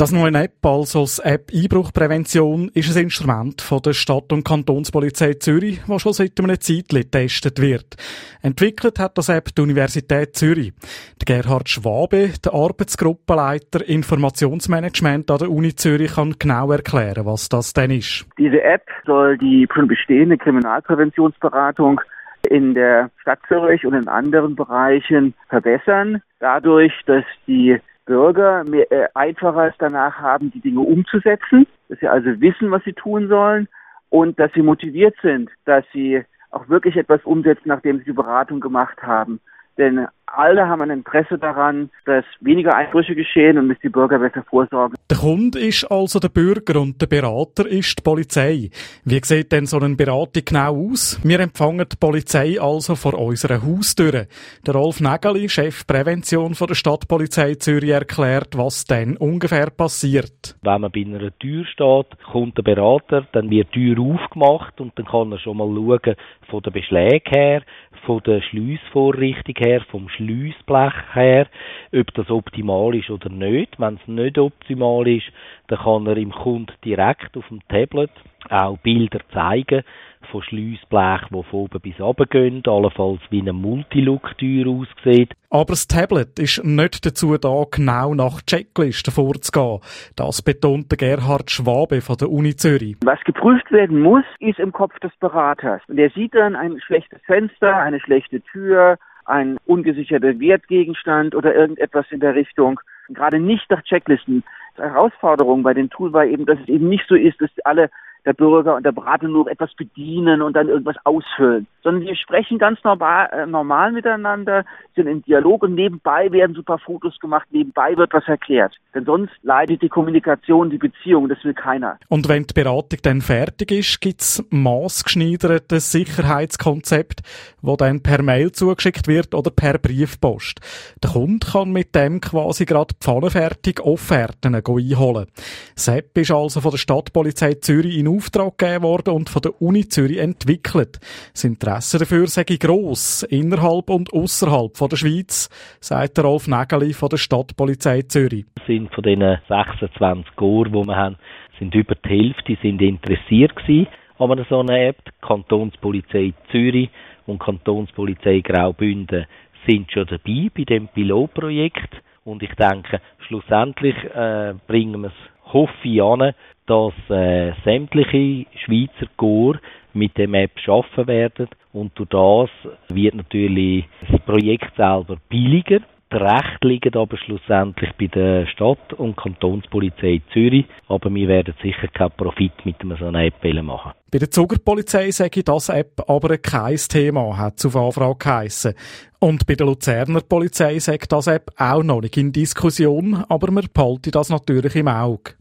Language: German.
Das neue App, also das App Einbruchprävention, ist ein Instrument von der Stadt- und Kantonspolizei Zürich, das schon seit einer Zeit getestet wird. Entwickelt hat das App die Universität Zürich. Der Gerhard Schwabe, der Arbeitsgruppenleiter Informationsmanagement an der Uni Zürich, kann genau erklären, was das denn ist. Diese App soll die schon bestehende Kriminalpräventionsberatung in der Stadt Zürich und in anderen Bereichen verbessern, dadurch, dass die Bürger einfacher es danach haben, die Dinge umzusetzen, dass sie also wissen, was sie tun sollen und dass sie motiviert sind, dass sie auch wirklich etwas umsetzen, nachdem sie die Beratung gemacht haben. Denn alle haben ein Interesse daran, dass weniger Einbrüche geschehen und dass die Bürger besser vorsorgen. Der Kunde ist also der Bürger und der Berater ist die Polizei. Wie sieht denn so eine Beratung genau aus? Wir empfangen die Polizei also vor unserer Haustür. Der Rolf Nägeli, Chef Prävention von der Stadtpolizei Zürich, erklärt, was dann ungefähr passiert. Wenn man bei einer Tür steht, kommt der Berater, dann wird die Tür aufgemacht und dann kann er schon mal schauen, von den Beschlägen her, von der Schliessvorrichtung her, vom Schliessblech her, ob das optimal ist oder nicht. Wenn es nicht optimal ist, dann kann er im Kunden direkt auf dem Tablet auch Bilder zeigen von Schliessblech, die von oben bis runter gehen, allenfalls wie eine Multilook-Tür aussieht. Aber das Tablet ist nicht dazu da, genau nach Checklisten vorzugehen. Das betont der Gerhard Schwabe von der Uni Zürich. Was geprüft werden muss, ist im Kopf des Beraters. Und der sieht dann ein schlechtes Fenster, eine schlechte Tür, ein ungesicherter Wertgegenstand oder irgendetwas in der Richtung. Und gerade nicht nach Checklisten. Die Herausforderung bei dem Tool war eben, dass es eben nicht so ist, dass der Bürger und der Berater nur etwas bedienen und dann irgendwas ausfüllen, sondern wir sprechen ganz normal miteinander, sind im Dialog und nebenbei werden super Fotos gemacht, nebenbei wird was erklärt. Denn sonst leidet die Kommunikation, die Beziehung, das will keiner. Und wenn die Beratung dann fertig ist, gibt's maßgeschneidertes Sicherheitskonzept, das dann per Mail zugeschickt wird oder per Briefpost. Der Kunde kann mit dem quasi gerade pfannenfertig Offerten einholen. Das App ist also von der Stadtpolizei Zürich in Auftrag gegeben worden und von der Uni Zürich entwickelt. Das Interesse dafür sei gross, innerhalb und ausserhalb von der Schweiz, sagt der Rolf Nägeli von der Stadtpolizei Zürich. Sind von diesen 26 Korps, die wir haben, sind über die Hälfte interessiert gewesen an so einer App. Die Kantonspolizei Zürich und die Kantonspolizei Graubünden sind schon dabei bei dem Pilotprojekt. Und ich denke, schlussendlich bringen wir es, hoffe ich, an, dass sämtliche Schweizer Korps mit dem App arbeiten werden. Und durch das wird natürlich das Projekt selber billiger. Die Rechte liegen aber schlussendlich bei der Stadt- und Kantonspolizei Zürich. Aber wir werden sicher keinen Profit mit so einer App machen. Bei der Zugerpolizei sage das App aber kein Thema, hat es auf Anfrage geheissen. Und bei der Luzerner Polizei sagt das App auch noch nicht in Diskussion, aber wir behalten das natürlich im Auge.